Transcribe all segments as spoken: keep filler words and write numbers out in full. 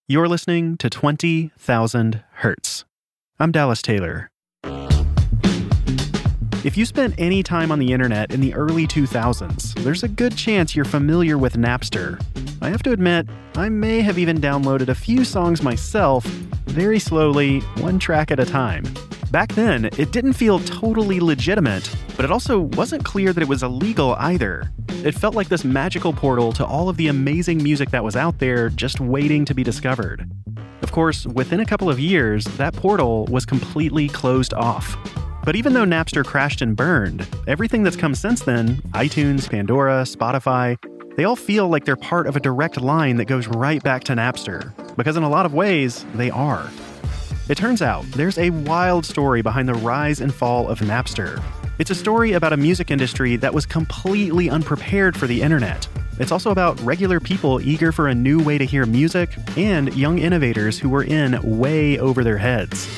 You're listening to twenty thousand Hertz. I'm Dallas Taylor. If you spent any time on the internet in the early two thousands, there's a good chance you're familiar with Napster. I have to admit, I may have even downloaded a few songs myself, very slowly, one track at a time. Back then, it didn't feel totally legitimate, but it also wasn't clear that it was illegal either. It felt like this magical portal to all of the amazing music that was out there just waiting to be discovered. Of course, within a couple of years, that portal was completely closed off. But even though Napster crashed and burned, everything that's come since then, iTunes, Pandora, Spotify, they all feel like they're part of a direct line that goes right back to Napster. Because in a lot of ways, they are. It turns out, there's a wild story behind the rise and fall of Napster. It's a story about a music industry that was completely unprepared for the internet. It's also about regular people eager for a new way to hear music and young innovators who were in way over their heads.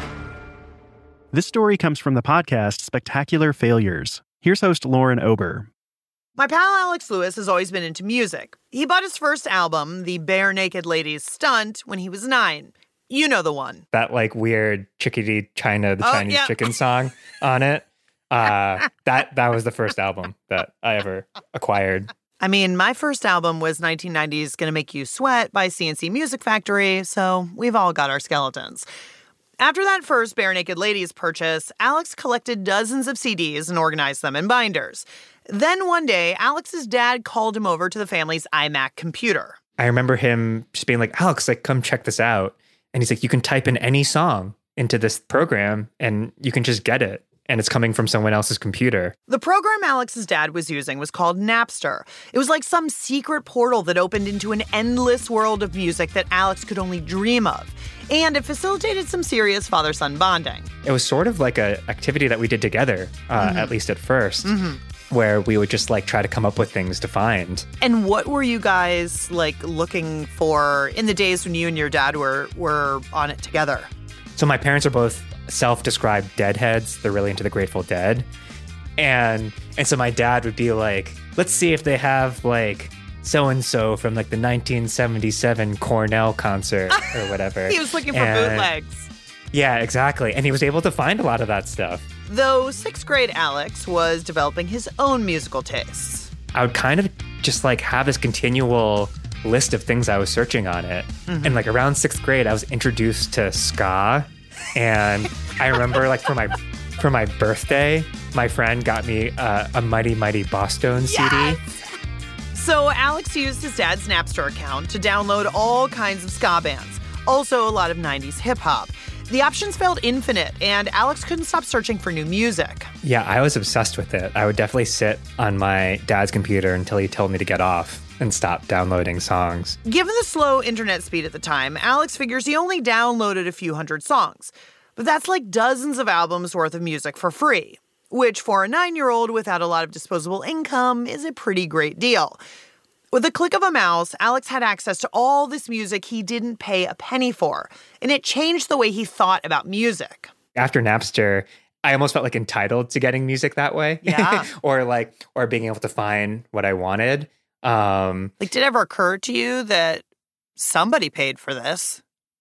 This story comes from the podcast Spectacular Failures. Here's host Lauren Ober. My pal Alex Lewis has always been into music. He bought his first album, The Bare Naked Ladies Stunt, when he was nine. You know the one. That like weird Chickadee China, the oh, Chinese yeah. chicken song on it. Uh, that that was the first album that I ever acquired. I mean, my first album was nineteen nineties Gonna Make You Sweat by C N C Music Factory, so we've all got our skeletons. After that first Bare Naked Ladies purchase, Alex collected dozens of C Ds and organized them in binders. Then one day, Alex's dad called him over to the family's iMac computer. I remember him just being like, Alex, like, come check this out. And he's like, you can type in any song into this program and you can just get it. And it's coming from someone else's computer. The program Alex's dad was using was called Napster. It was like some secret portal that opened into an endless world of music that Alex could only dream of. And it facilitated some serious father-son bonding. It was sort of like an activity that we did together, uh, mm-hmm. at least at first, mm-hmm. where we would just like try to come up with things to find. And what were you guys like looking for in the days when you and your dad were were on it together? So my parents are both self-described deadheads. They're really into the Grateful Dead. And and so my dad would be like, let's see if they have like so-and-so from like the nineteen seventy-seven Cornell concert or whatever. He was looking for and, bootlegs. Yeah, exactly. And he was able to find a lot of that stuff. Though sixth grade Alex was developing his own musical tastes. I would kind of just like have this continual list of things I was searching on it. Mm-hmm. And like around sixth grade, I was introduced to ska. And I remember like for my for my birthday, my friend got me uh, a Mighty Mighty Bosstones yes! C D. So Alex used his dad's Napster account to download all kinds of ska bands, also a lot of nineties hip-hop. The options felt infinite, and Alex couldn't stop searching for new music. Yeah, I was obsessed with it. I would definitely sit on my dad's computer until he told me to get off and stop downloading songs. Given the slow internet speed at the time, Alex figures he only downloaded a few hundred songs. But that's like dozens of albums worth of music for free, which for a nine-year-old without a lot of disposable income is a pretty great deal. With a click of a mouse, Alex had access to all this music he didn't pay a penny for, and it changed the way he thought about music. After Napster, I almost felt like entitled to getting music that way. Yeah. or like, or being able to find what I wanted. Um, like, did it ever occur to you that somebody paid for this?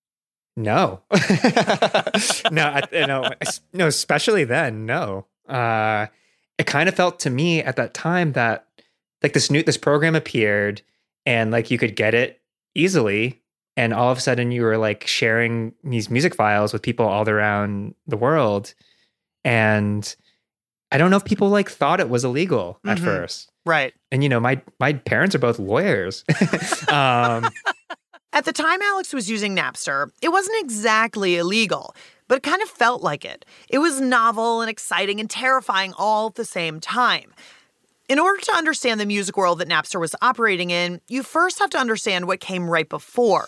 No. no, I, no, no, especially then, no. Uh, it kind of felt to me at that time that like this new, this program appeared and like you could get it easily. And all of a sudden you were like sharing these music files with people all around the world. And I don't know if people like thought it was illegal at mm-hmm. first. Right. And, you know, my, my parents are both lawyers. um, At the time Alex was using Napster, it wasn't exactly illegal, but it kind of felt like it. It was novel and exciting and terrifying all at the same time. In order to understand the music world that Napster was operating in, you first have to understand what came right before.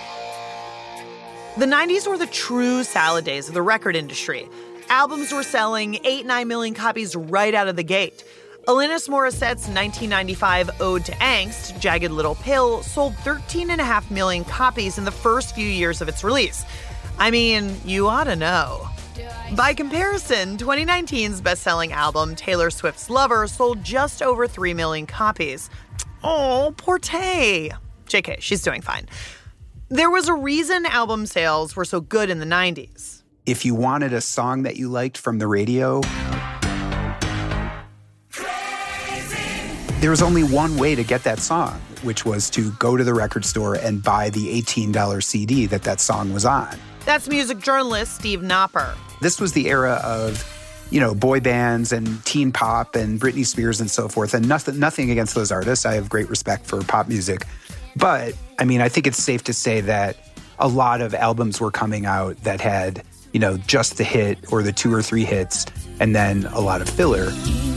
The nineties were the true salad days of the record industry. Albums were selling eight, nine million copies right out of the gate. Alanis Morissette's nineteen ninety-five Ode to Angst, Jagged Little Pill, sold thirteen and a half million copies in the first few years of its release. I mean, you ought to know. By comparison, twenty nineteen's best-selling album, Taylor Swift's Lover, sold just over three million copies. Oh, poor Tay. J K, she's doing fine. There was a reason album sales were so good in the nineties. If you wanted a song that you liked from the radio, there was only one way to get that song, which was to go to the record store and buy the eighteen dollars C D that that song was on. That's music journalist Steve Knopper. This was the era of, you know, boy bands and teen pop and Britney Spears and so forth. And nothing, nothing against those artists. I have great respect for pop music. But, I mean, I think it's safe to say that a lot of albums were coming out that had, you know, just the hit or the two or three hits and then a lot of filler.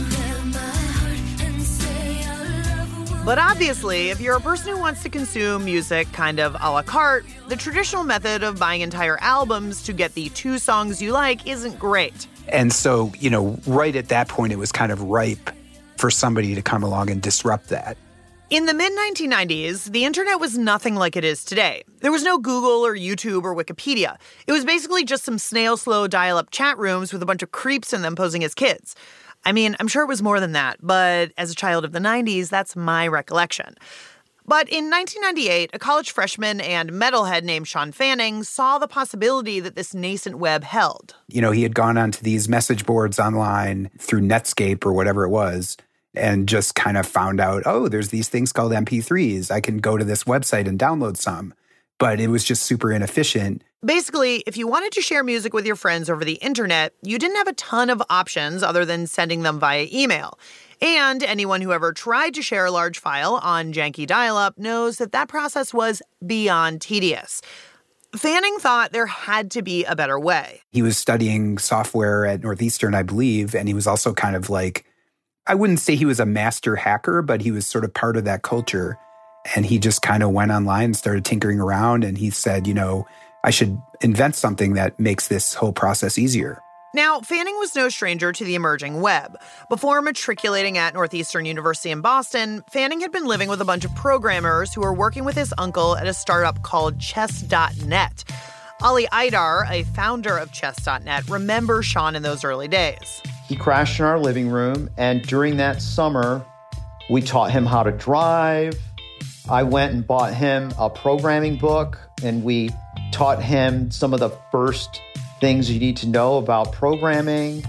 But obviously, if you're a person who wants to consume music kind of a la carte, the traditional method of buying entire albums to get the two songs you like isn't great. And so, you know, right at that point, it was kind of ripe for somebody to come along and disrupt that. In the mid nineteen nineties, the internet was nothing like it is today. There was no Google or YouTube or Wikipedia. It was basically just some snail-slow dial-up chat rooms with a bunch of creeps in them posing as kids. I mean, I'm sure it was more than that, but as a child of the nineties, that's my recollection. But in nineteen ninety-eight, a college freshman and metalhead named Sean Fanning saw the possibility that this nascent web held. You know, he had gone onto these message boards online through Netscape or whatever it was, and just kind of found out, oh, there's these things called M P threes. I can go to this website and download some. But it was just super inefficient. Basically, if you wanted to share music with your friends over the internet, you didn't have a ton of options other than sending them via email. And anyone who ever tried to share a large file on janky dial-up knows that that process was beyond tedious. Fanning thought there had to be a better way. He was studying software at Northeastern, I believe, and he was also kind of like, I wouldn't say he was a master hacker, but he was sort of part of that culture. And he just kind of went online and started tinkering around. And he said, you know, I should invent something that makes this whole process easier. Now, Fanning was no stranger to the emerging web. Before matriculating at Northeastern University in Boston, Fanning had been living with a bunch of programmers who were working with his uncle at a startup called chess dot net. Ali Idar, a founder of chess dot net, remembers Sean in those early days. He crashed in our living room, and during that summer, we taught him how to drive. I went and bought him a programming book, and we taught him some of the first things you need to know about programming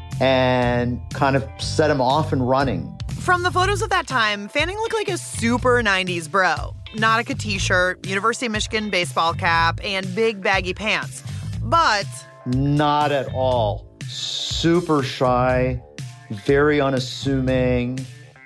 and kind of set him off and running. From the photos of that time, Fanning looked like a super nineties bro. Nautica t-shirt, University of Michigan baseball cap, and big baggy pants. But not at all. Super shy, very unassuming,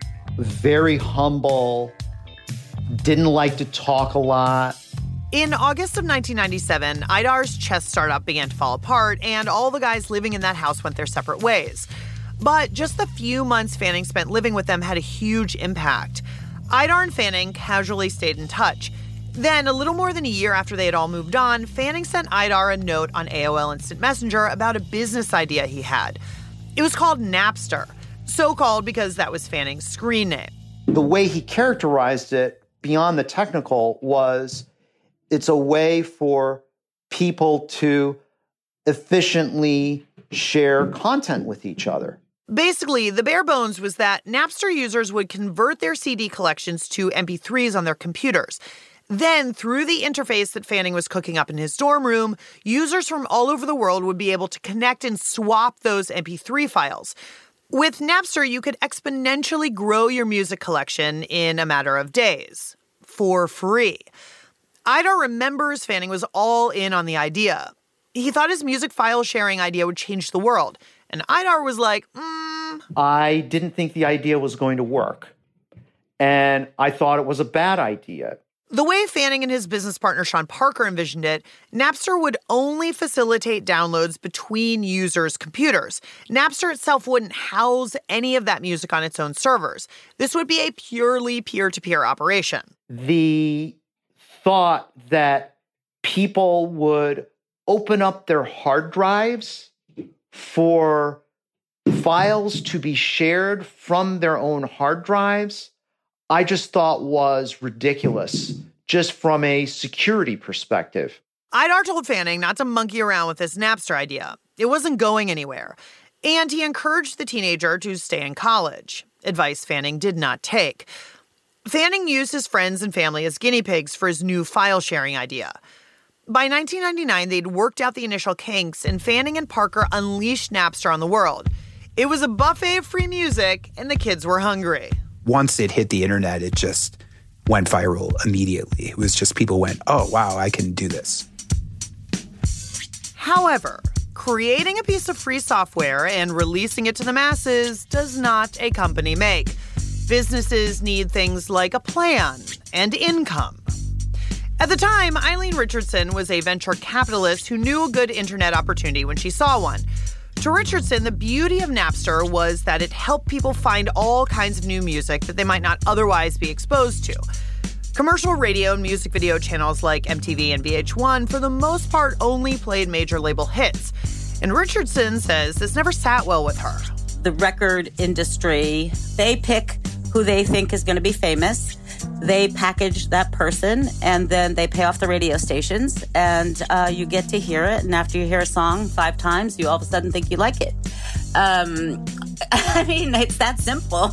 very humble, didn't like to talk a lot. In August of nineteen ninety-seven, Idar's chess startup began to fall apart, and all the guys living in that house went their separate ways. But just the few months Fanning spent living with them had a huge impact. Idar and Fanning casually stayed in touch. Then, a little more than a year after they had all moved on, Fanning sent Idar a note on A O L Instant Messenger about a business idea he had. It was called Napster, so called because that was Fanning's screen name. The way he characterized it, beyond the technical, was it's a way for people to efficiently share content with each other. Basically, the bare bones was that Napster users would convert their C D collections to M P threes on their computers. Then, through the interface that Fanning was cooking up in his dorm room, users from all over the world would be able to connect and swap those M P three files. With Napster, you could exponentially grow your music collection in a matter of days, for free. Idar remembers Fanning was all in on the idea. He thought his music file sharing idea would change the world. And Idar was like, mm. I didn't think the idea was going to work. And I thought it was a bad idea. The way Fanning and his business partner Sean Parker envisioned it, Napster would only facilitate downloads between users' computers. Napster itself wouldn't house any of that music on its own servers. This would be a purely peer-to-peer operation. The thought that people would open up their hard drives for files to be shared from their own hard drives, I just thought was ridiculous, just from a security perspective. Idar told Fanning not to monkey around with this Napster idea. It wasn't going anywhere. And he encouraged the teenager to stay in college, advice Fanning did not take. Fanning used his friends and family as guinea pigs for his new file-sharing idea. By nineteen ninety-nine, they'd worked out the initial kinks, and Fanning and Parker unleashed Napster on the world. It was a buffet of free music, and the kids were hungry. Once it hit the internet, it just went viral immediately. It was just people went, oh, wow, I can do this. However, creating a piece of free software and releasing it to the masses does not a company make. Businesses need things like a plan and income. At the time, Eileen Richardson was a venture capitalist who knew a good internet opportunity when she saw one. To Richardson, the beauty of Napster was that it helped people find all kinds of new music that they might not otherwise be exposed to. Commercial radio and music video channels like M T V and V H one, for the most part, only played major label hits. And Richardson says this never sat well with her. The record industry, they pick who they think is going to be famous. They package that person, and then they pay off the radio stations, and uh, you get to hear it. And after you hear a song five times, you all of a sudden think you like it. Um, I mean, it's that simple.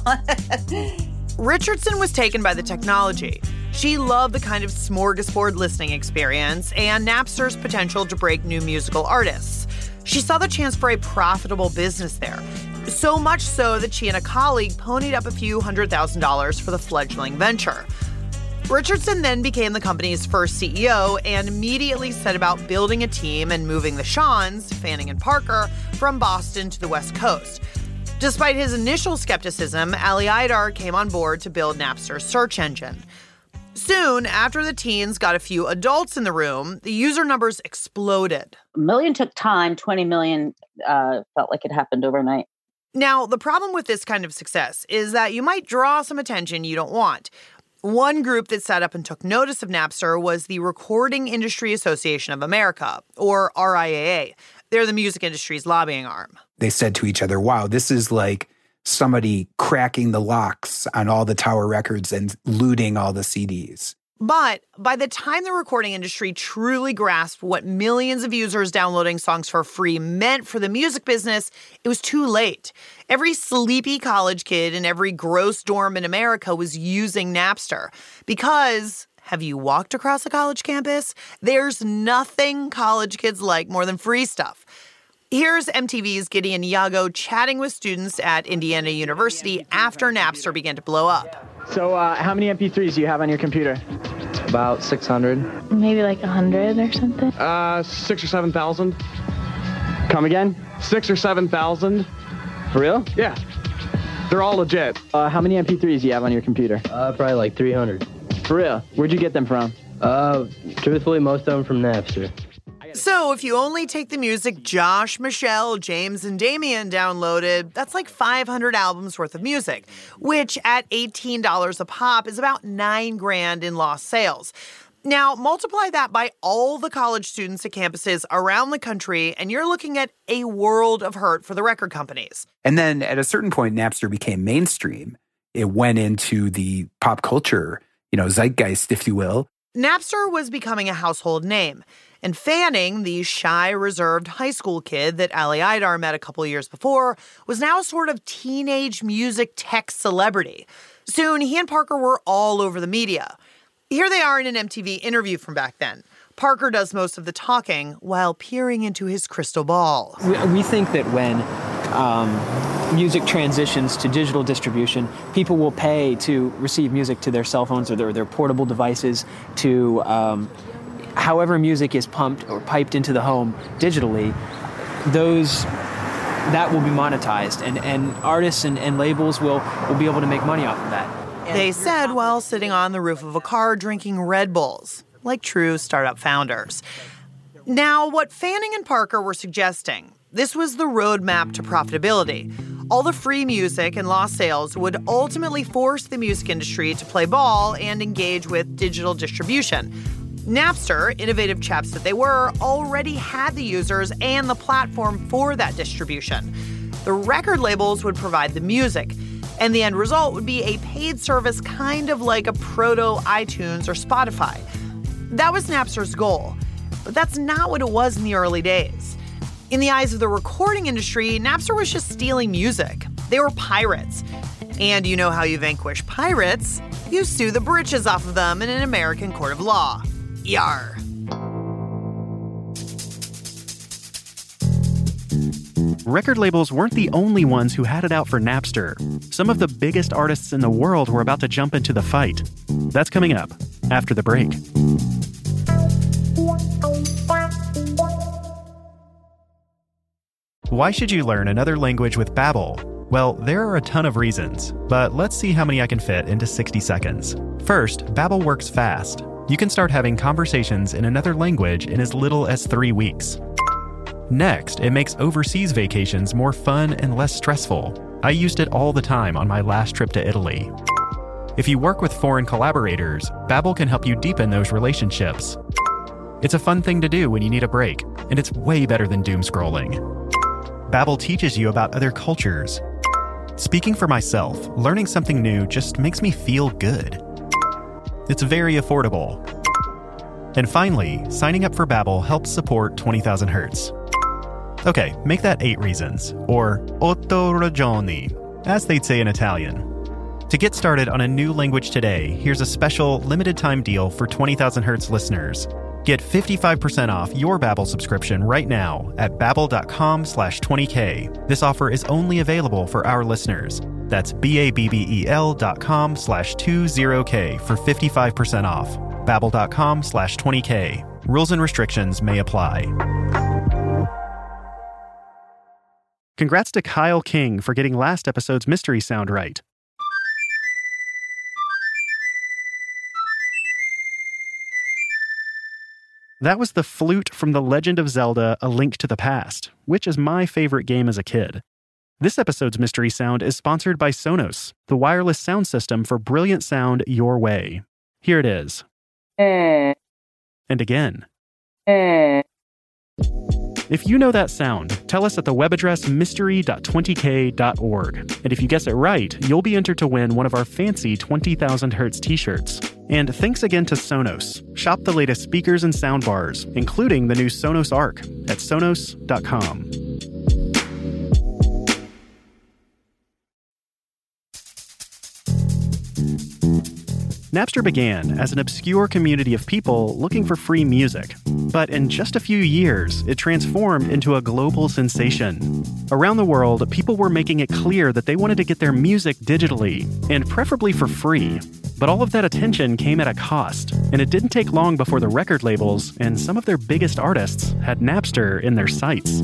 Richardson was taken by the technology. She loved the kind of smorgasbord listening experience and Napster's potential to break new musical artists. She saw the chance for a profitable business there. So much so that she and a colleague ponied up a few hundred thousand dollars for the fledgling venture. Richardson then became the company's first C E O and immediately set about building a team and moving the Shawns, Fanning and Parker, from Boston to the West Coast. Despite his initial skepticism, Ali Idar came on board to build Napster's search engine. Soon, after the teens got a few adults in the room, the user numbers exploded. A million took time, twenty million uh, felt like it happened overnight. Now, the problem with this kind of success is that you might draw some attention you don't want. One group that sat up and took notice of Napster was the Recording Industry Association of America, or R I A A. They're the music industry's lobbying arm. They said to each other, wow, this is like somebody cracking the locks on all the Tower records and looting all the C Ds. But by the time the recording industry truly grasped what millions of users downloading songs for free meant for the music business, it was too late. Every sleepy college kid in every gross dorm in America was using Napster. Because, have you walked across a college campus? There's nothing college kids like more than free stuff. Here's M T V's Gideon Yago chatting with students at Indiana University after Napster began to blow up. So uh, how many M P threes do you have on your computer? About six hundred. Maybe like one hundred or something. Uh, six or seven thousand. Come again? Six or seven thousand. For real? Yeah. They're all legit. Uh, how many M P threes do you have on your computer? Uh, probably like three hundred. For real? Where'd you get them from? Uh, truthfully, most of them from Napster. So if you only take the music Josh, Michelle, James, and Damien downloaded, that's like five hundred albums worth of music, which at eighteen dollars a pop is about nine grand in lost sales. Now, multiply that by all the college students at campuses around the country, and you're looking at a world of hurt for the record companies. And then at a certain point, Napster became mainstream. It went into the pop culture, you know, zeitgeist, if you will. Napster was becoming a household name. And Fanning, the shy, reserved high school kid that Ali Idar met a couple years before, was now a sort of teenage music tech celebrity. Soon, he and Parker were all over the media. Here they are in an M T V interview from back then. Parker does most of the talking while peering into his crystal ball. We, we think that when um, music transitions to digital distribution, people will pay to receive music to their cell phones or their, their portable devices to... Um, however music is pumped or piped into the home digitally, those that will be monetized, and, and artists and, and labels will, will be able to make money off of that. They said while sitting on the roof of a car drinking Red Bulls, like true startup founders. Now, what Fanning and Parker were suggesting, this was the roadmap to profitability. All the free music and lost sales would ultimately force the music industry to play ball and engage with digital distribution. Napster, innovative chaps that they were, already had the users and the platform for that distribution. The record labels would provide the music, and the end result would be a paid service kind of like a proto-iTunes or Spotify. That was Napster's goal, but that's not what it was in the early days. In the eyes of the recording industry, Napster was just stealing music. They were pirates. And you know how you vanquish pirates? You sue the britches off of them in an American court of law. Yar. Record labels weren't the only ones who had it out for Napster. Some of the biggest artists in the world were about to jump into the fight. That's coming up after the break. Why should you learn another language with Babbel? Well, there are a ton of reasons, but let's see how many I can fit into sixty seconds. First, Babbel works fast. You can start having conversations in another language in as little as three weeks. Next, it makes overseas vacations more fun and less stressful. I used it all the time on my last trip to Italy. If you work with foreign collaborators, Babbel can help you deepen those relationships. It's a fun thing to do when you need a break, and it's way better than doom scrolling. Babbel teaches you about other cultures. Speaking for myself, learning something new just makes me feel good. It's very affordable. And finally, signing up for Babbel helps support twenty thousand hertz. Okay, make that eight reasons, or otto ragioni, as they'd say in Italian. To get started on a new language today, here's a special limited time deal for twenty thousand hertz listeners. Get fifty-five percent off your Babbel subscription right now at babbel.com slash 20k. This offer is only available for our listeners. That's B-A-B-B-E-L dot com slash 20k for fifty-five percent off. Babbel.com slash 20k. Rules and restrictions may apply. Congrats to Kyle King for getting last episode's mystery sound right. That was the flute from The Legend of Zelda: A Link to the Past, which is my favorite game as a kid. This episode's mystery sound is sponsored by Sonos, the wireless sound system for brilliant sound your way. Here it is. And again. If you know that sound, tell us at the web address mystery dot twenty k dot org. And if you guess it right, you'll be entered to win one of our fancy twenty thousand hertz t-shirts. And thanks again to Sonos. Shop the latest speakers and soundbars, including the new Sonos Arc at sonos dot com. Napster began as an obscure community of people looking for free music. But in just a few years, it transformed into a global sensation. Around the world, people were making it clear that they wanted to get their music digitally, and preferably for free. But all of that attention came at a cost, and it didn't take long before the record labels and some of their biggest artists had Napster in their sights.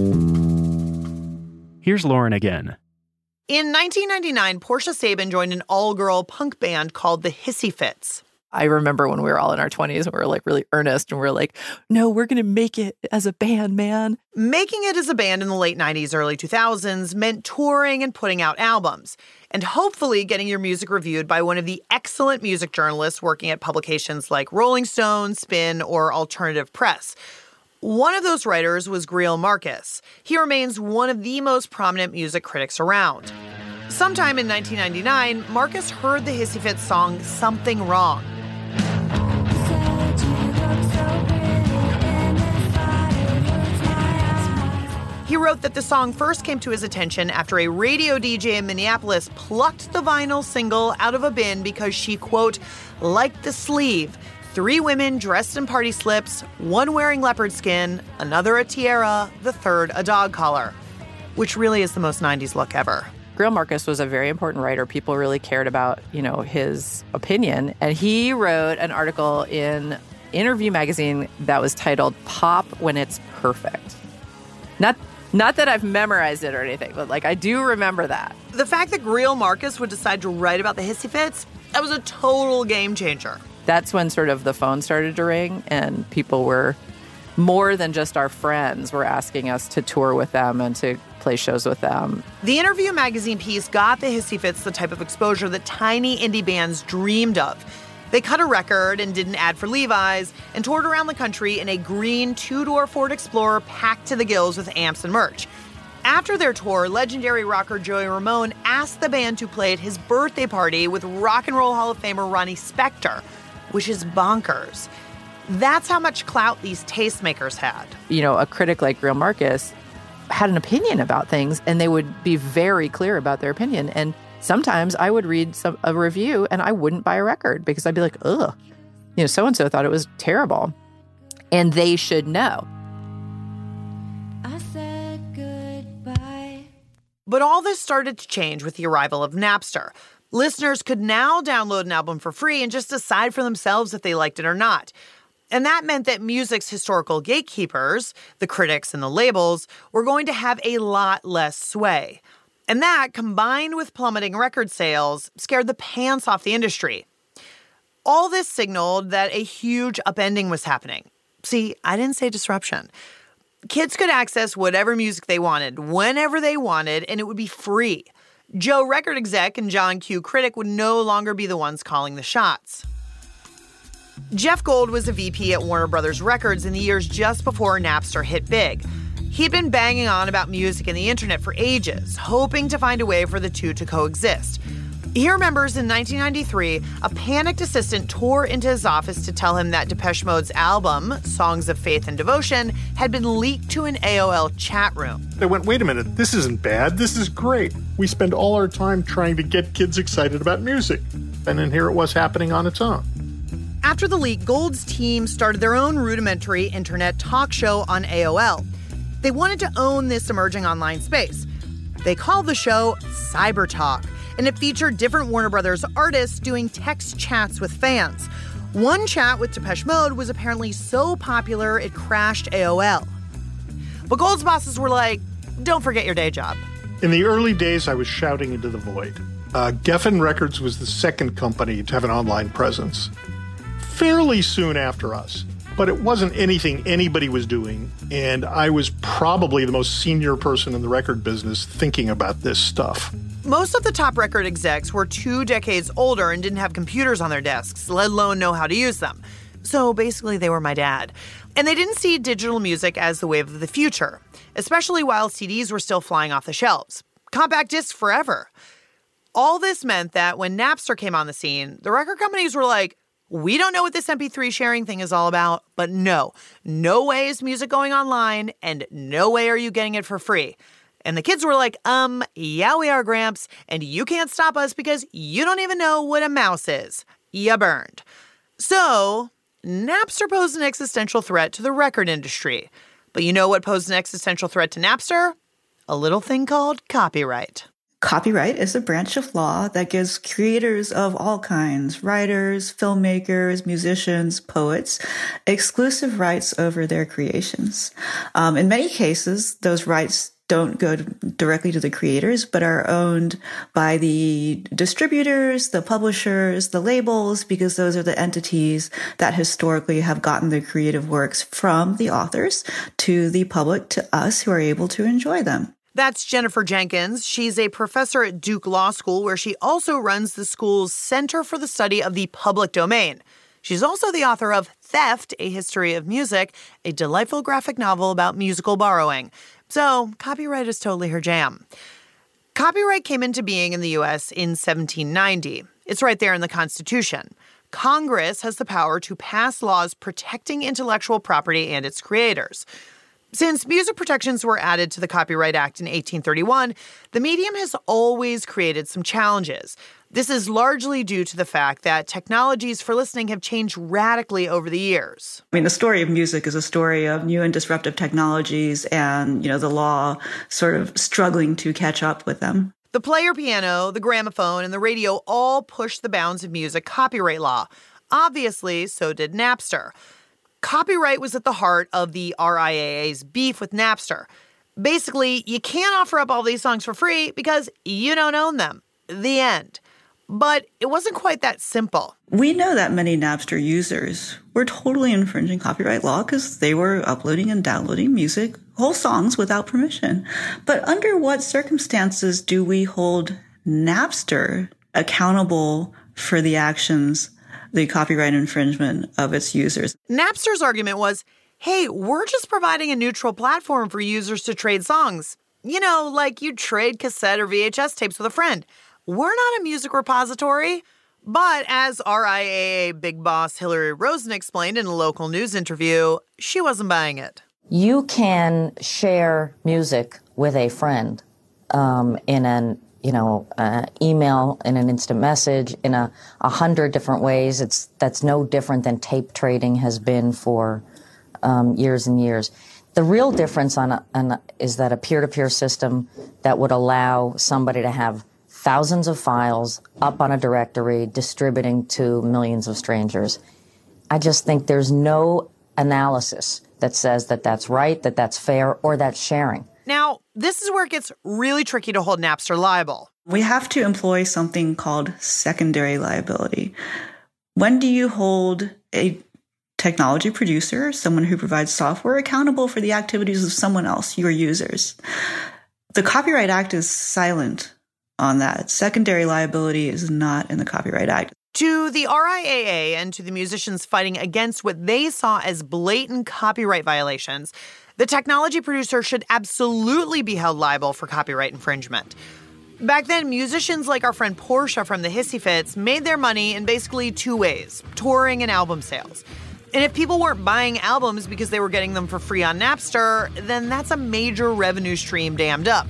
Here's Lauren again. In nineteen ninety-nine, Portia Sabin joined an all-girl punk band called the Hissy Fits. I remember when we were all in our twenties and we were like really earnest and we we're like, no, we're going to make it as a band, man. Making it as a band in the late nineties, early two thousands meant touring and putting out albums, and hopefully getting your music reviewed by one of the excellent music journalists working at publications like Rolling Stone, Spin, or Alternative Press. One of those writers was Greil Marcus. He remains one of the most prominent music critics around. Sometime in nineteen ninety-nine, Marcus heard the Hissy Fits song Something Wrong. He wrote that the song first came to his attention after a radio D J in Minneapolis plucked the vinyl single out of a bin because she, quote, liked the sleeve. Three women dressed in party slips, one wearing leopard skin, another a tiara, the third a dog collar, which really is the most nineties look ever. Greil Marcus was a very important writer. People really cared about, you know, his opinion. And he wrote an article in Interview magazine that was titled Pop When It's Perfect. Not not that I've memorized it or anything, but like I do remember that. The fact that Greil Marcus would decide to write about the Hissy Fits, that was a total game changer. That's when sort of the phone started to ring and people were more than just our friends were asking us to tour with them and to play shows with them. The Interview magazine piece got the Hissy Fits the type of exposure that tiny indie bands dreamed of. They cut a record and did an ad for Levi's and toured around the country in a green two-door Ford Explorer packed to the gills with amps and merch. After their tour, legendary rocker Joey Ramone asked the band to play at his birthday party with Rock and Roll Hall of Famer Ronnie Spector, which is bonkers. That's how much clout these tastemakers had. You know, a critic like Greil Marcus had an opinion about things, and they would be very clear about their opinion. And sometimes I would read some, a review and I wouldn't buy a record because I'd be like, ugh, you know, so-and-so thought it was terrible. And they should know. I said goodbye. But all this started to change with the arrival of Napster. Listeners could now download an album for free and just decide for themselves if they liked it or not. And that meant that music's historical gatekeepers, the critics and the labels, were going to have a lot less sway. And that, combined with plummeting record sales, scared the pants off the industry. All this signaled that a huge upending was happening. See, I didn't say disruption. Kids could access whatever music they wanted, whenever they wanted, and it would be free. Joe record exec and John Q critic would no longer be the ones calling the shots. Jeff Gold was a V P at Warner Brothers Records in the years just before Napster hit big. He'd been banging on about music and the internet for ages, hoping to find a way for the two to coexist. He remembers in nineteen ninety-three, a panicked assistant tore into his office to tell him that Depeche Mode's album, Songs of Faith and Devotion, had been leaked to an A O L chat room. They went, wait a minute, this isn't bad, this is great. We spend all our time trying to get kids excited about music. And then here it was happening on its own. After the leak, Gold's team started their own rudimentary internet talk show on A O L. They wanted to own this emerging online space. They called the show Cyber Talk, and it featured different Warner Brothers artists doing text chats with fans. One chat with Depeche Mode was apparently so popular it crashed A O L. But Gold's bosses were like, don't forget your day job. In the early days, I was shouting into the void. Uh, Geffen Records was the second company to have an online presence. Fairly soon after us, but it wasn't anything anybody was doing, and I was probably the most senior person in the record business thinking about this stuff. Most of the top record execs were two decades older and didn't have computers on their desks, let alone know how to use them. So basically, they were my dad. And they didn't see digital music as the wave of the future, especially while C Ds were still flying off the shelves. Compact discs forever. All this meant that when Napster came on the scene, the record companies were like, we don't know what this M P three sharing thing is all about, but no, no way is music going online, and no way are you getting it for free. And the kids were like, um, yeah, we are, Gramps, and you can't stop us because you don't even know what a mouse is. You burned. So, Napster posed an existential threat to the record industry. But you know what posed an existential threat to Napster? A little thing called copyright. Copyright is a branch of law that gives creators of all kinds, writers, filmmakers, musicians, poets, exclusive rights over their creations. Um, in many cases, those rights don't go directly to the creators, but are owned by the distributors, the publishers, the labels, because those are the entities that historically have gotten the creative works from the authors to the public, to us who are able to enjoy them. That's Jennifer Jenkins. She's a professor at Duke Law School, where she also runs the school's Center for the Study of the Public Domain. She's also the author of Theft, A History of Music, a delightful graphic novel about musical borrowing. So, copyright is totally her jam. Copyright came into being in the U S in seventeen ninety. It's right there in the Constitution. Congress has the power to pass laws protecting intellectual property and its creators. Since music protections were added to the Copyright Act in eighteen thirty-one, the medium has always created some challenges. This is largely due to the fact that technologies for listening have changed radically over the years. I mean, the story of music is a story of new and disruptive technologies and, you know, the law sort of struggling to catch up with them. The player piano, the gramophone, and the radio all pushed the bounds of music copyright law. Obviously, so did Napster. Copyright was at the heart of the R I A A's beef with Napster. Basically, you can't offer up all these songs for free because you don't own them. The end. But it wasn't quite that simple. We know that many Napster users were totally infringing copyright law because they were uploading and downloading music, whole songs without permission. But under what circumstances do we hold Napster accountable for the actions, the copyright infringement of its users? Napster's argument was, hey, we're just providing a neutral platform for users to trade songs. You know, like you'd trade cassette or V H S tapes with a friend. We're not a music repository. But as R I A A big boss Hillary Rosen explained in a local news interview, she wasn't buying it. You can share music with a friend um, in an you know, uh, email in an instant message in a, a hundred different ways. It's that's no different than tape trading has been for um, years and years. The real difference on, a, on a, is that a peer-to-peer system that would allow somebody to have thousands of files up on a directory, distributing to millions of strangers. I just think there's no analysis that says that that's right, that that's fair, or that's sharing. Now, this is where it gets really tricky to hold Napster liable. We have to employ something called secondary liability. When do you hold a technology producer, someone who provides software, accountable for the activities of someone else, your users? The Copyright Act is silent on that. Secondary liability is not in the Copyright Act. To the R I A A and to the musicians fighting against what they saw as blatant copyright violations, the technology producer should absolutely be held liable for copyright infringement. Back then, musicians like our friend Portia from the Hissy Fits made their money in basically two ways, touring and album sales. And if people weren't buying albums because they were getting them for free on Napster, then that's a major revenue stream dammed up.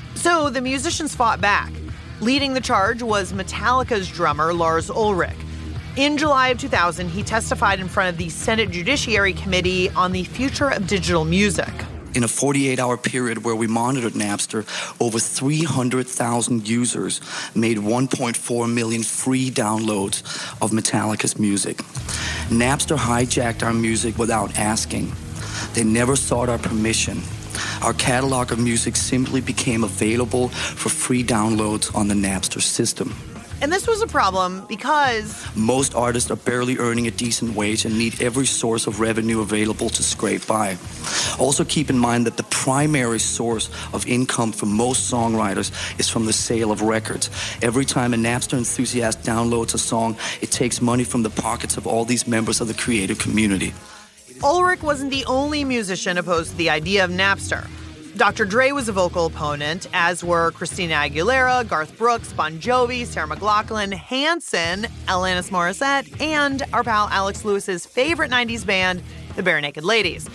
So the musicians fought back. Leading the charge was Metallica's drummer, Lars Ulrich. In July of two thousand, he testified in front of the Senate Judiciary Committee on the future of digital music. In a forty-eight hour period where we monitored Napster, over three hundred thousand users made one point four million free downloads of Metallica's music. Napster hijacked our music without asking. They never sought our permission. Our catalog of music simply became available for free downloads on the Napster system. And this was a problem because most artists are barely earning a decent wage and need every source of revenue available to scrape by. Also keep in mind that the primary source of income for most songwriters is from the sale of records. Every time a Napster enthusiast downloads a song, it takes money from the pockets of all these members of the creative community. Ulrich wasn't the only musician opposed to the idea of Napster. Doctor Dre was a vocal opponent, as were Christina Aguilera, Garth Brooks, Bon Jovi, Sarah McLachlan, Hanson, Alanis Morissette, and our pal Alex Lewis's favorite nineties band, the Barenaked Ladies.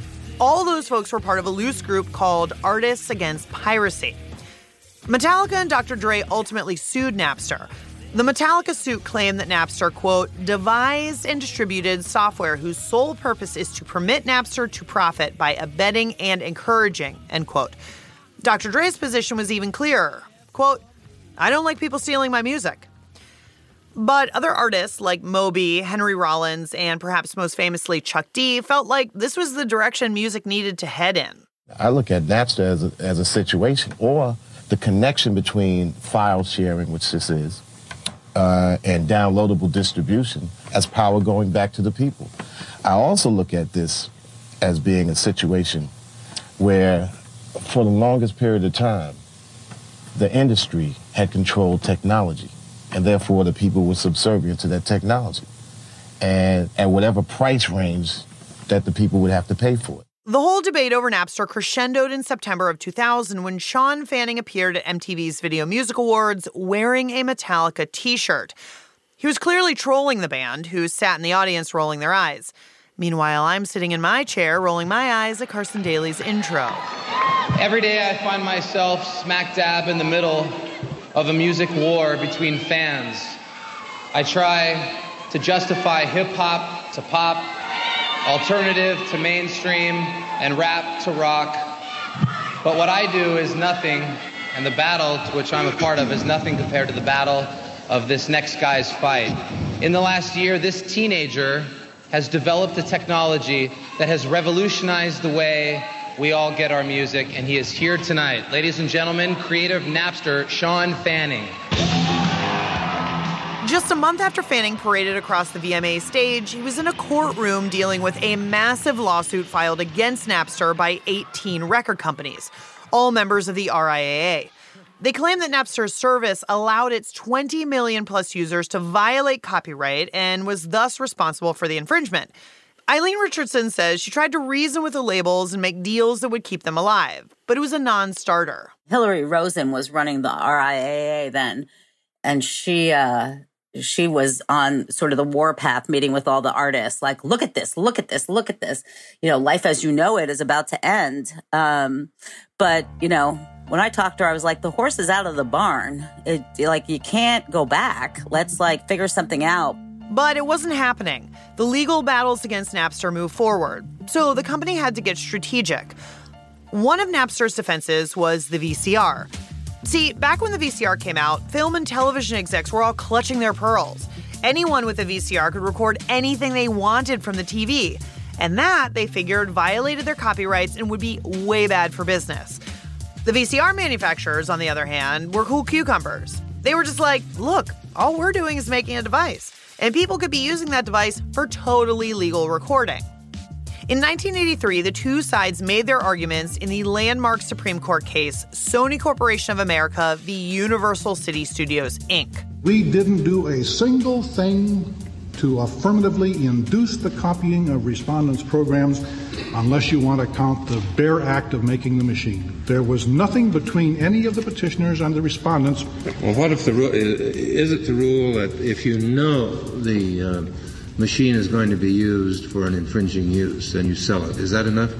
All those folks were part of a loose group called Artists Against Piracy. Metallica and Doctor Dre ultimately sued Napster. The Metallica suit claimed that Napster, quote, devised and distributed software whose sole purpose is to permit Napster to profit by abetting and encouraging, end quote. Doctor Dre's position was even clearer. Quote, I don't like people stealing my music. But other artists like Moby, Henry Rollins, and perhaps most famously Chuck D felt like this was the direction music needed to head in. I look at Napster as a, as a situation, or the connection between file sharing, which this is, Uh, and downloadable distribution as power going back to the people. I also look at this as being a situation where, for the longest period of time, the industry had controlled technology, and therefore the people were subservient to that technology, and at whatever price range that the people would have to pay for it. The whole debate over Napster crescendoed in September of two thousand when Sean Fanning appeared at M T V's Video Music Awards wearing a Metallica t-shirt. He was clearly trolling the band, who sat in the audience rolling their eyes. Meanwhile, I'm sitting in my chair rolling my eyes at Carson Daly's intro. Every day I find myself smack dab in the middle of a music war between fans. I try to justify hip-hop to pop, alternative to mainstream, and rap to rock. But what I do is nothing, and the battle to which I'm a part of is nothing compared to the battle of this next guy's fight. In the last year, this teenager has developed a technology that has revolutionized the way we all get our music, and he is here tonight. Ladies and gentlemen, creator of Napster, Sean Fanning. Just a month after Fanning paraded across the V M A stage, he was in a courtroom dealing with a massive lawsuit filed against Napster by eighteen record companies, all members of the R I A A. They claim that Napster's service allowed its twenty million plus users to violate copyright and was thus responsible for the infringement. Eileen Richardson says she tried to reason with the labels and make deals that would keep them alive, but it was a non-starter. Hillary Rosen was running the R I A A then, and she uh, she was on sort of the warpath meeting with all the artists, like, look at this, look at this, look at this. You know, life as you know it is about to end. Um, but, you know, When I talked to her, I was like, the horse is out of the barn. It, like, you can't go back. Let's, like, figure something out. But it wasn't happening. The legal battles against Napster moved forward, so the company had to get strategic. One of Napster's defenses was the V C R. See, back when the V C R came out, film and television execs were all clutching their pearls. Anyone with a V C R could record anything they wanted from the T V. And that, they figured, violated their copyrights and would be way bad for business. The V C R manufacturers, on the other hand, were cool cucumbers. They were just like, look, all we're doing is making a device, and people could be using that device for totally legal recording. In nineteen eighty-three, the two sides made their arguments in the landmark Supreme Court case, Sony Corporation of America v. Universal City Studios, Incorporated. We didn't do a single thing to affirmatively induce the copying of respondents' programs unless you want to count the bare act of making the machine. There was nothing between any of the petitioners and the respondents. Well, what if the rule, is it the rule that if you know the uh, machine is going to be used for an infringing use, then you sell it? Is that enough?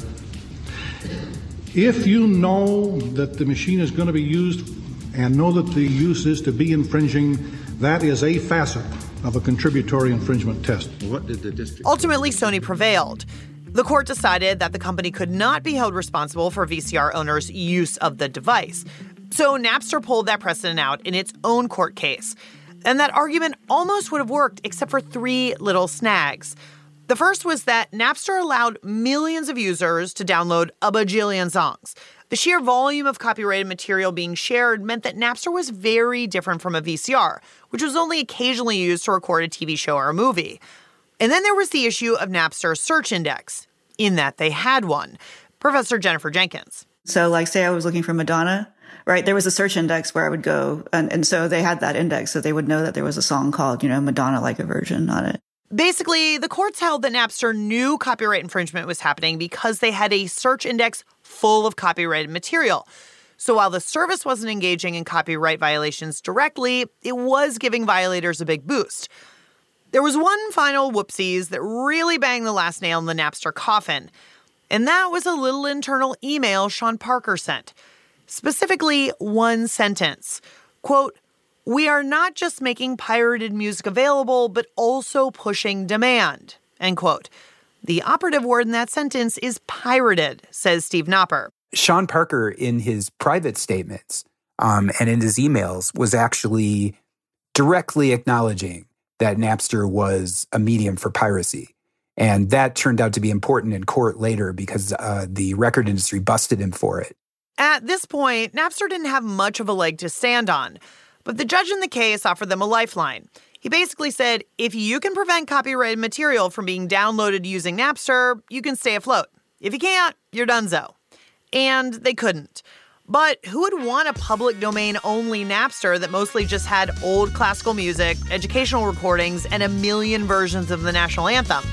If you know that the machine is going to be used and know that the use is to be infringing, that is a facet of a contributory infringement test. What did the district... Ultimately, Sony prevailed. The court decided that the company could not be held responsible for V C R owners' use of the device. So Napster pulled that precedent out in its own court case. And that argument almost would have worked except for three little snags. The first was that Napster allowed millions of users to download a bajillion songs. The sheer volume of copyrighted material being shared meant that Napster was very different from a V C R, which was only occasionally used to record a T V show or a movie. And then there was the issue of Napster's search index, in that they had one. Professor Jennifer Jenkins. So, like, say I was looking for Madonna, right? There was a search index where I would go, and, and so they had that index, so they would know that there was a song called, you know, Madonna Like a Virgin on it. Basically, the courts held that Napster knew copyright infringement was happening because they had a search index full of copyrighted material. So while the service wasn't engaging in copyright violations directly, it was giving violators a big boost. There was one final whoopsies that really banged the last nail in the Napster coffin, and that was a little internal email Sean Parker sent. Specifically, one sentence. Quote, "We are not just making pirated music available, but also pushing demand," end quote. The operative word in that sentence is pirated, says Steve Knopper. Sean Parker, in his private statements um, and in his emails, was actually directly acknowledging that Napster was a medium for piracy. And that turned out to be important in court later because uh, the record industry busted him for it. At this point, Napster didn't have much of a leg to stand on. But the judge in the case offered them a lifeline. He basically said, if you can prevent copyrighted material from being downloaded using Napster, you can stay afloat. If you can't, you're donezo. And they couldn't. But who would want a public domain-only Napster that mostly just had old classical music, educational recordings, and a million versions of the national anthem?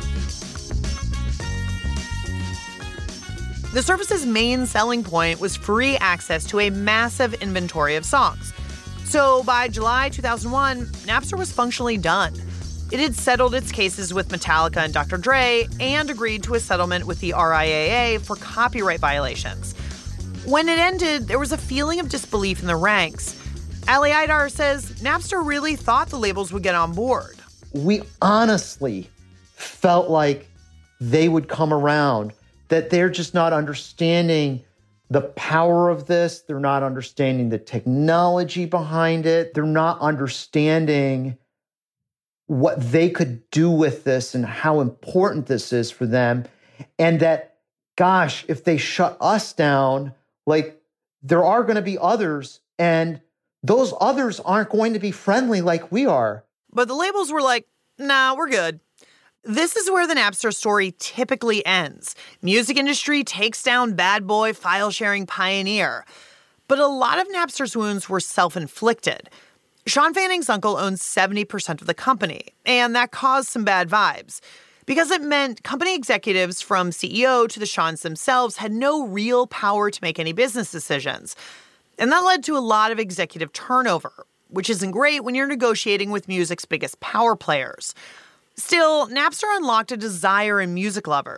The service's main selling point was free access to a massive inventory of songs. So by July two thousand one, Napster was functionally done. It had settled its cases with Metallica and Doctor Dre and agreed to a settlement with the R I A A for copyright violations. When it ended, there was a feeling of disbelief in the ranks. Ali Idar says Napster really thought the labels would get on board. We honestly felt like they would come around, that they're just not understanding the power of this. They're not understanding the technology behind it. They're not understanding what they could do with this and how important this is for them. And that, gosh, if they shut us down, like, there are going to be others, and those others aren't going to be friendly like we are. But the labels were like, nah, we're good. This is where the Napster story typically ends. Music industry takes down bad boy file-sharing pioneer. But a lot of Napster's wounds were self-inflicted. Sean Fanning's uncle owns seventy percent of the company, and that caused some bad vibes. Because it meant company executives from C E O to the Seans themselves had no real power to make any business decisions. And that led to a lot of executive turnover, which isn't great when you're negotiating with music's biggest power players. Still, Napster unlocked a desire in music lovers.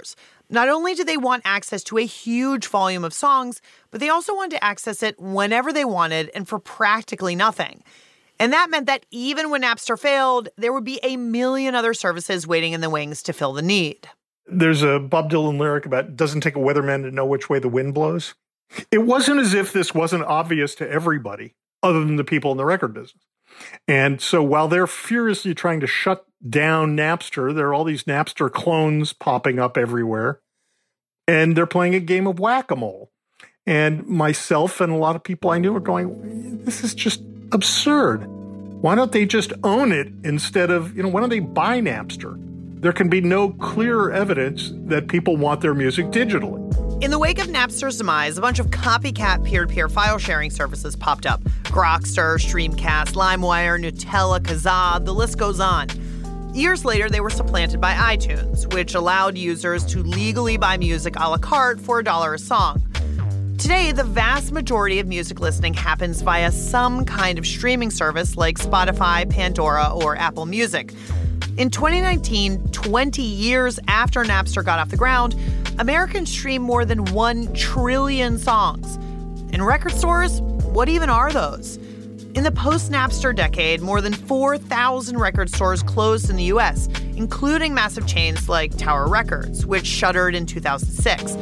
Not only did they want access to a huge volume of songs, but they also wanted to access it whenever they wanted and for practically nothing. And that meant that even when Napster failed, there would be a million other services waiting in the wings to fill the need. There's a Bob Dylan lyric about it doesn't take a weatherman to know which way the wind blows. It wasn't as if this wasn't obvious to everybody other than the people in the record business. And so while they're furiously trying to shut down Napster, there are all these Napster clones popping up everywhere. And they're playing a game of whack-a-mole. And myself and a lot of people I knew were going, this is just absurd. Why don't they just own it instead of, you know, why don't they buy Napster? There can be no clearer evidence that people want their music digitally. In the wake of Napster's demise, a bunch of copycat peer-to-peer file-sharing services popped up. Grokster, Streamcast, LimeWire, Nutella, Kazaa, the list goes on. Years later, they were supplanted by iTunes, which allowed users to legally buy music a la carte for a dollar a song. Today, the vast majority of music listening happens via some kind of streaming service like Spotify, Pandora, or Apple Music. In twenty nineteen, twenty years after Napster got off the ground, Americans stream more than one trillion songs. In record stores, what even are those? In the post-Napster decade, more than four thousand record stores closed in the U S, including massive chains like Tower Records, which shuttered in two thousand six.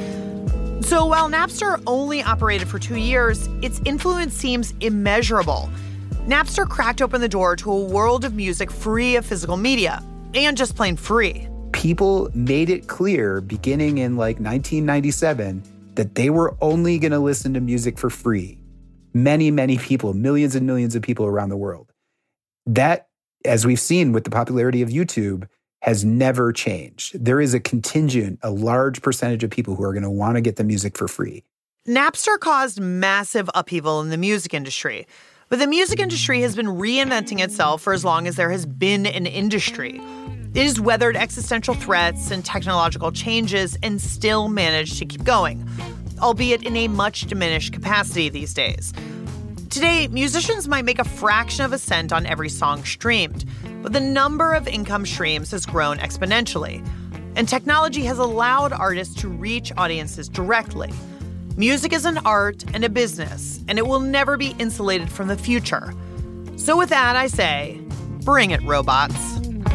So while Napster only operated for two years, its influence seems immeasurable. Napster cracked open the door to a world of music free of physical media, and just plain free. People made it clear beginning in like nineteen ninety-seven that they were only going to listen to music for free. Many, many people, millions and millions of people around the world. That, as we've seen with the popularity of YouTube, has never changed. There is a contingent, a large percentage of people who are going to want to get the music for free. Napster caused massive upheaval in the music industry. But the music industry has been reinventing itself for as long as there has been an industry. It has weathered existential threats and technological changes and still managed to keep going, albeit in a much diminished capacity these days. Today, musicians might make a fraction of a cent on every song streamed, but the number of income streams has grown exponentially. And technology has allowed artists to reach audiences directly. Music is an art and a business, and it will never be insulated from the future. So with that, I say, bring it, robots.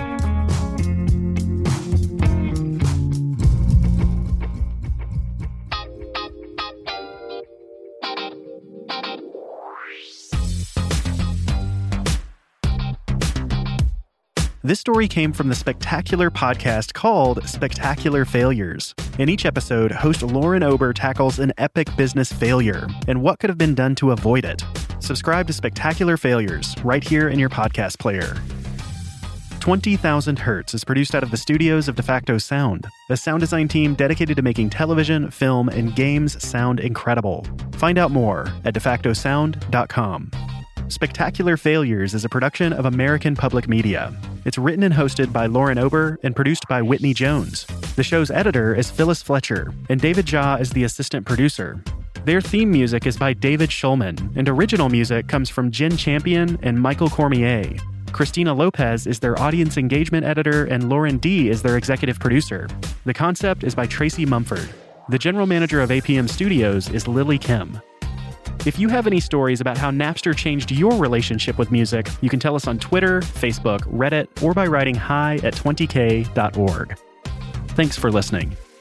This story came from the spectacular podcast called Spectacular Failures. In each episode, host Lauren Ober tackles an epic business failure and what could have been done to avoid it. Subscribe to Spectacular Failures right here in your podcast player. twenty thousand Hertz is produced out of the studios of DeFacto Sound, a sound design team dedicated to making television, film, and games sound incredible. Find out more at defacto sound dot com. Spectacular Failures is a production of American Public Media. It's written and hosted by Lauren Ober and produced by Whitney Jones. The show's editor is Phyllis Fletcher, and David Jha is the assistant producer. Their theme music is by David Schulman, and original music comes from Jen Champion and Michael Cormier. Christina Lopez is their audience engagement editor, and Lauren D. is their executive producer. The concept is by Tracy Mumford. The general manager of A P M Studios is Lily Kim. If you have any stories about how Napster changed your relationship with music, you can tell us on Twitter, Facebook, Reddit, or by writing hi at twenty k dot org. Thanks for listening.